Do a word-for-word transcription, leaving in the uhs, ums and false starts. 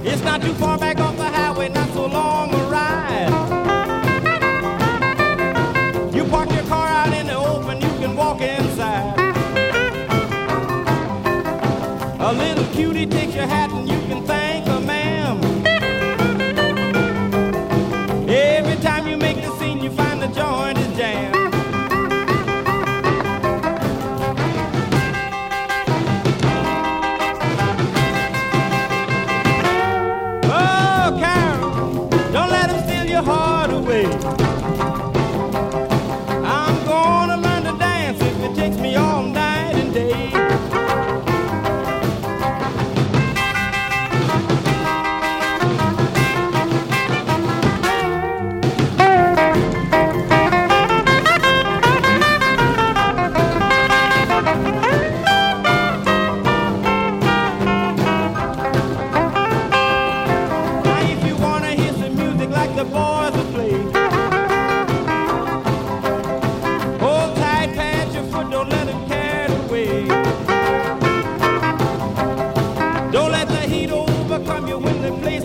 It's not too far back off the highway, not so long a ride. You park your car out in the open, you can walk inside. A little cutie takes your hat and you can thank her, ma'am. Every time you make the scene, you find the joint is jammed. Oh, Carol, don't let him steal your heart away. I'm gonna learn to dance if it takes me all night and day. The boys will play. Hold tight, pat your foot, don't let him carry away. Don't let the heat overcome you when they play